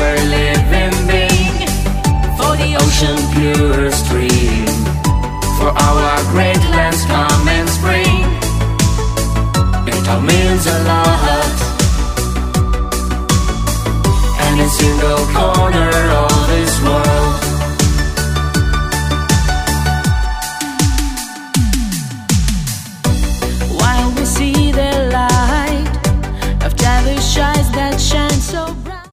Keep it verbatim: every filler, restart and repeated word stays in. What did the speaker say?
ever-living being, for the ocean pure stream, for our great lands come and spring. It all means a lot, and a single corner of